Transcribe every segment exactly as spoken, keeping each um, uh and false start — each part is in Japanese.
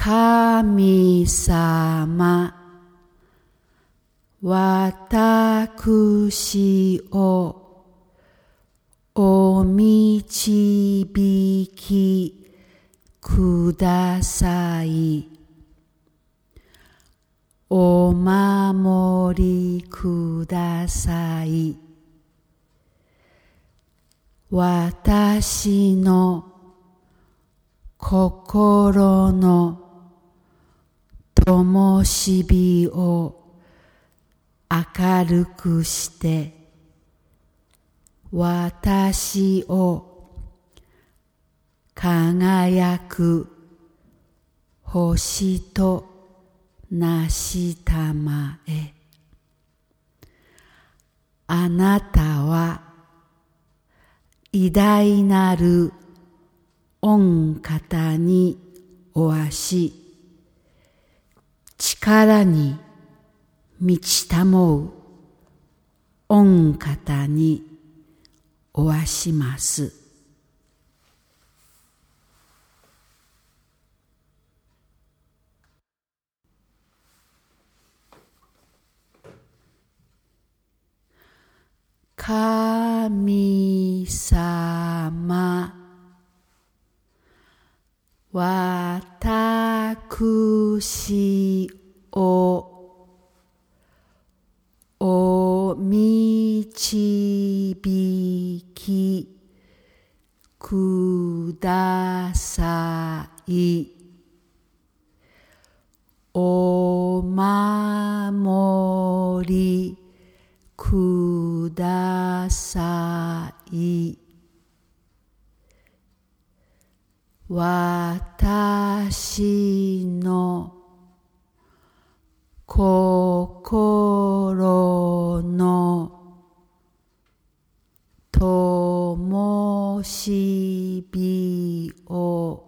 神様、私をお導きください。お守りください。私の心の灯火を明るくして、私を輝く星となしたまえ。あなたは偉大なる御方におわし、力に満ちたもう御方におわします。神様、私をお導きください。お守りください。私の心の灯火を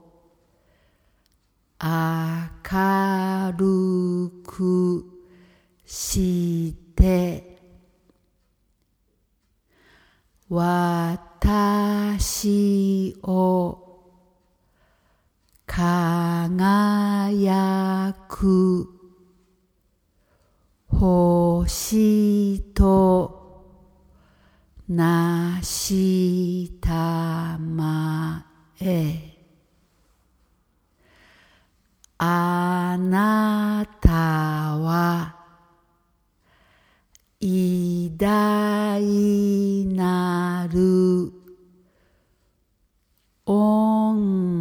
明るくして私を輝く星となしたまえ。あなたは偉大なる御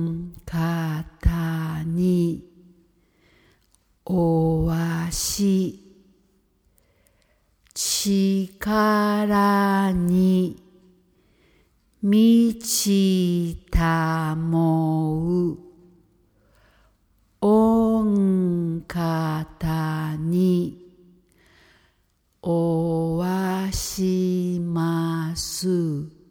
方におわし、力に満ちたもう御方におわします。